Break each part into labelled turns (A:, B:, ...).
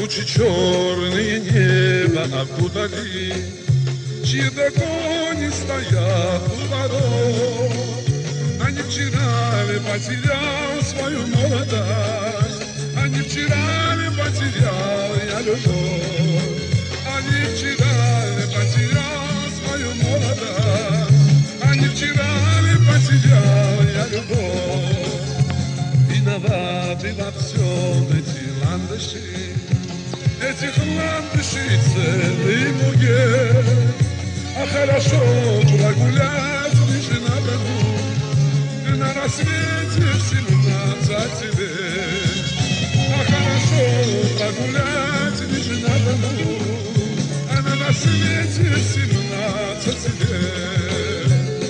A: тучи черные небо окутали, чьи-то кони стоят у ворот. А не вчера ли потерял свою молодость, а не вчера ли потерял я любовь, а не вчера ли потерял свою молодость, а не вчера ли потерял я любовь. Виноваты во всем эти ландыши, этих ландышей целый букет. А хорошо прогулять лишь на броду, на рассвете в 17 лет. А хорошо прогулять лишь на броду, а на рассвете в 17 лет.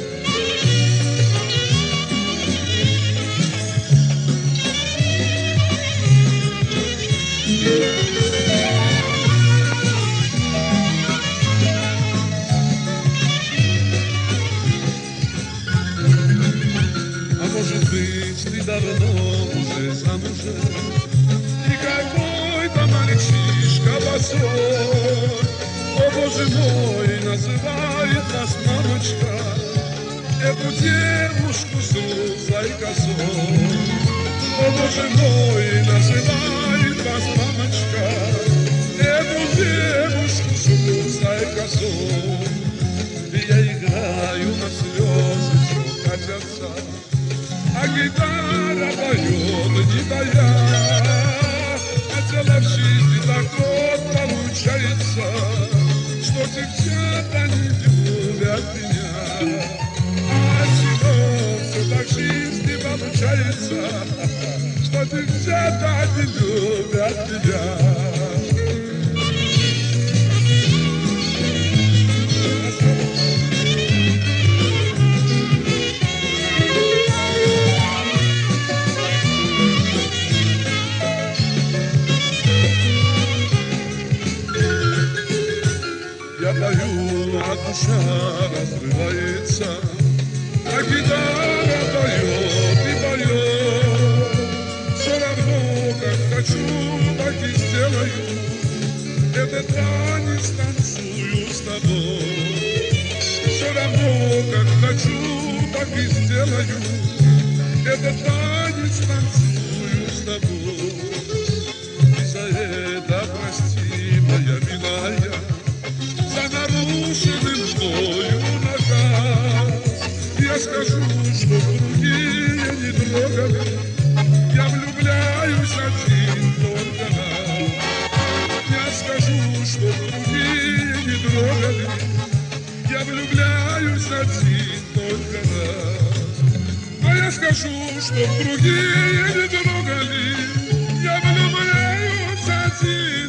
A: Может быть, ты давно уже замужем, и какой-то мальчишка босой, о боже мой, называет вас мамочка, эту девушку с русой косой. О боже мой, называет вас мамочка, эту девушку с русой косой. И я играю на слезы, что катятся, а гитара поет не тая. Хотела в жизни так вот получается, что девчата не любят меня. А чего все так в жизни получается, что девчата не любят меня. Я пою, а душа разрывается, а гитара поет и поет. Все равно, как хочу, так и сделаю, этот танец танцую с тобой. Все равно, как хочу, так и сделаю, этот танец танцую с тобой. И за это прости, моя милая, за нарушенный мною наказ. Я скажу, что другие не трогали, я влюбляюсь один только раз. Я скажу, что другие не трогали, я влюбляюсь один только раз. А я скажу, что другие не трогали, я влюбляюсь один.